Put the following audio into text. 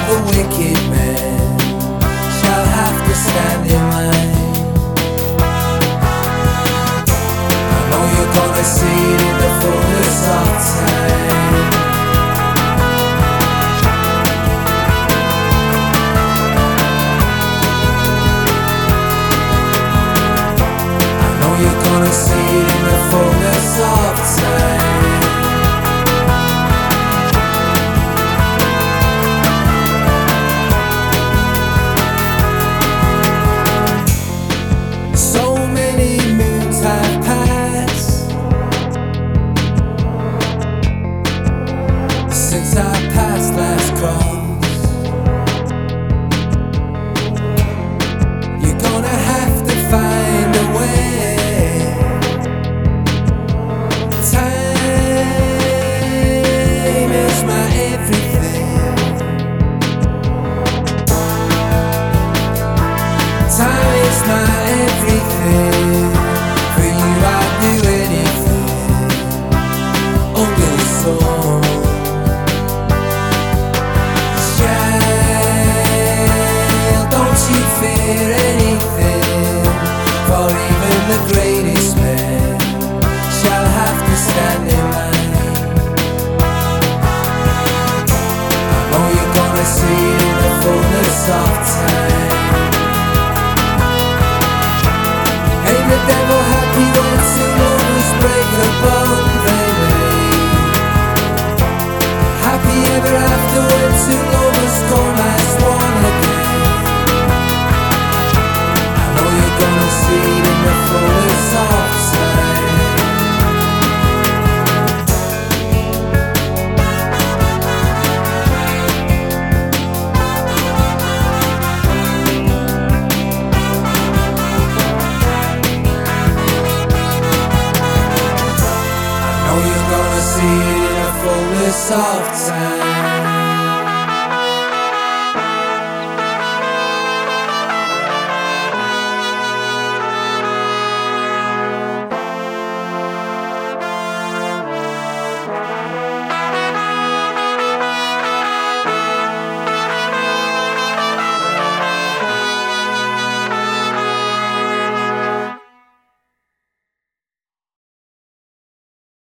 The wicked man shall have to stand in line. I know you're gonna see it in the fullness of time. I know you're gonna see it in the fullness of time. Since I passed last cross, you're gonna have to find a way. Time is my everything. Time is my everything. For you I'd do anything under the sun. Fear anything, for even the greatest man shall have to stand in line. I know you're gonna see it in the fullness of time. Ain't the devil happy when two lovers break the bond they made? Happy ever after when two lovers come as one again. Gonna see it in the fullness of time. I know you're gonna see it in the fullness of time.